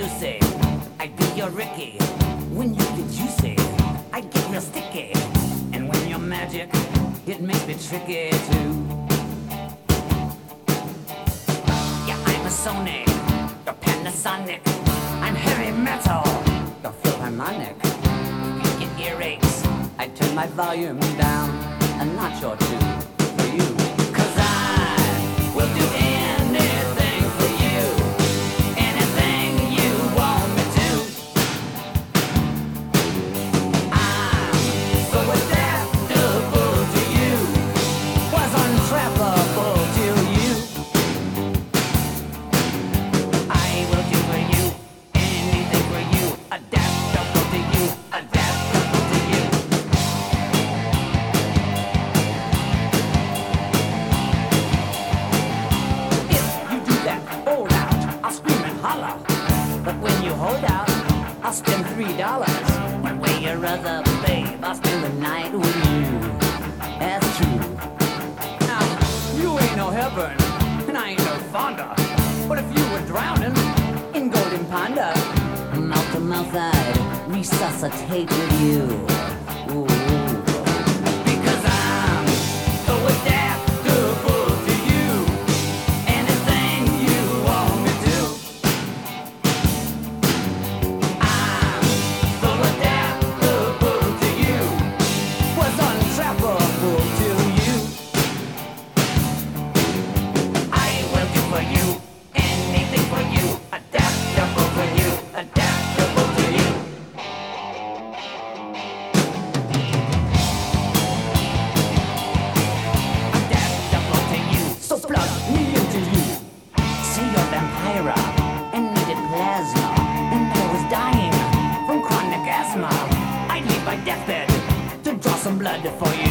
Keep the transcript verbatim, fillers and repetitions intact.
juicy. I'd be your Ricky. When you get juicy, I get real sticky. And when you're magic, it makes me tricky too. Yeah, I'm a Sony, you're Panasonic. I'm heavy metal, you're Philharmonic. If you get earaches, I turn my volume down a notch or two for you. Cause I will do anything for you. Anything you want me to. I'm so adaptable to you. Was untrappable to you. I will do for you anything for you. Adaptable to you. Adaptable to you. If you do that, hold out, I'll scream and holler. But when you hold out, I'll spend three dollars. One way or other, babe, I'll spend the night with you. That's true. Now, you ain't no heaven, and I ain't no Fonda. But if you were drowning in Golden Panda, mouth to mouth I'd resuscitate with you. Ooh. Because I'm so adaptable to you. Anything you want me to. I'm so adaptable to you. Was untrappable to you. I will do for you anything for you. Adaptable for you. Adaptable to you. Adaptable to you. So plug me into you. See your vampira and needed plasma. And I was dying from chronic asthma. I'd leave my deathbed to draw some blood for you.